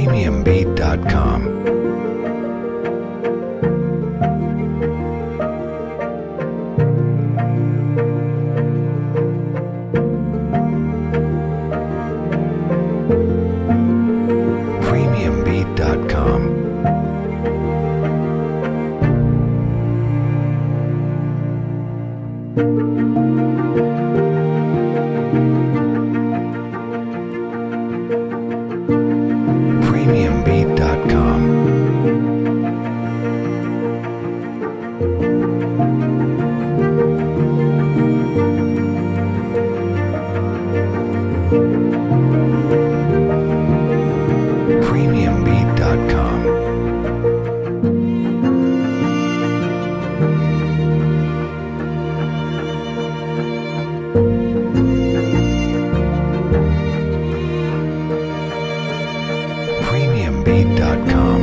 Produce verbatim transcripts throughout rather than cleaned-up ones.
premium beat dot com. premium beat dot com. premium beat dot com. premium beat dot com. premium beat dot com.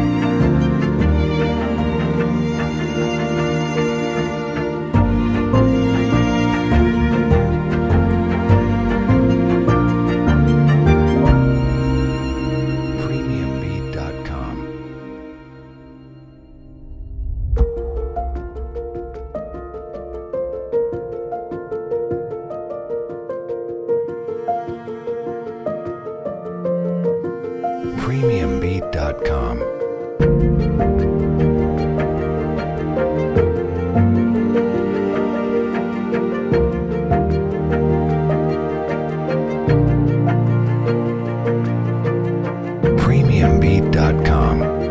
premium beat dot com. premium beat dot com. premium beat dot com.